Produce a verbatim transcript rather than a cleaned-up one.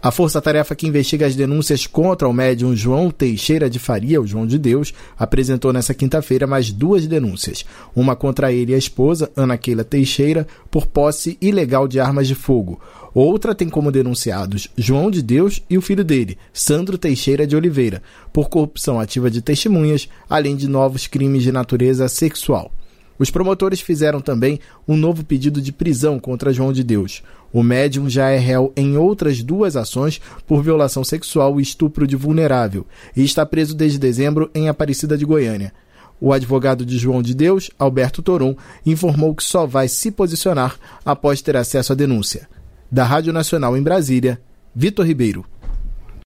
A força-tarefa que investiga as denúncias contra o médium João Teixeira de Faria, o João de Deus, apresentou nesta quinta-feira mais duas denúncias. Uma contra ele e a esposa, Ana Keila Teixeira, por posse ilegal de armas de fogo. Outra tem como denunciados João de Deus e o filho dele, Sandro Teixeira de Oliveira, por corrupção ativa de testemunhas, além de novos crimes de natureza sexual. Os promotores fizeram também um novo pedido de prisão contra João de Deus. O médium já é réu em outras duas ações por violação sexual e estupro de vulnerável e está preso desde dezembro em Aparecida de Goiânia. O advogado de João de Deus, Alberto Toron, informou que só vai se posicionar após ter acesso à denúncia. Da Rádio Nacional em Brasília, Vitor Ribeiro.